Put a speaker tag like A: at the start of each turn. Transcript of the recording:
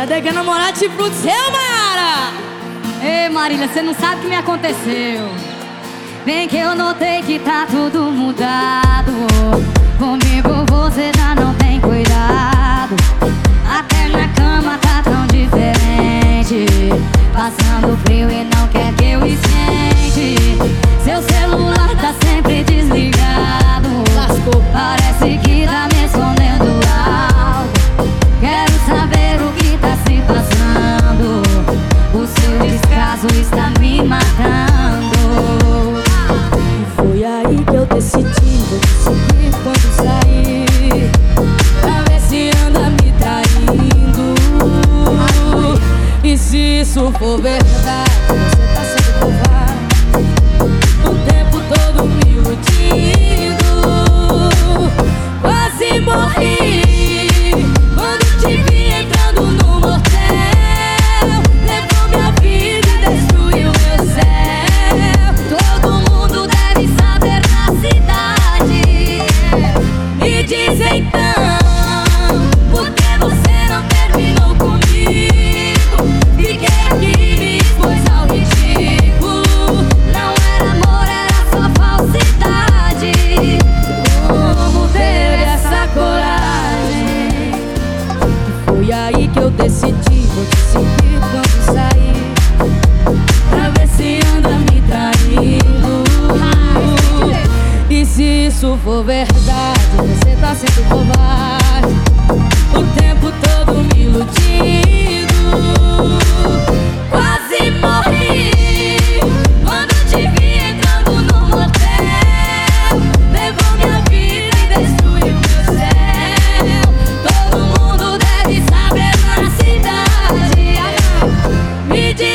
A: Cadê que a namorada te seu, Mara?
B: Ei, Marília, você não sabe o que me aconteceu. Bem que eu notei que tá tudo mudado. Comigo você já não tem cuidado. Até na cama tá tão diferente. Passando frio e não quer que eu esquente. Seu celular tá sempre desligado.
A: Lascou.
B: Parece que tá me escondendo algo. Quero saber o que tá se passando. O seu descaso está me matando.
A: E foi aí que eu decidi, vou te seguir quando sair, pra ver se anda me traindo. E se isso for verdade, você tá sendo covarde, o tempo todo me iludindo. Quase morri quando te vi entrando no motel. Levou minha vida e destruiu meu céu. Todo mundo deve saber na cidade. Me diz então, por que você não terminou comigo? Fiquei aqui, me expôs ao ridículo. Não era amor, era só falsidade. Como teve essa coragem? Foi aí que eu decidi, vou te seguir quando sair, pra ver se anda me traindo. E se isso for verdade, você tá sendo covarde, o tempo todo me iludindo. Quase morri quando te vi entrando no motel. Levou minha vida e destruiu meu céu. Todo mundo deve saber na cidade. Me diz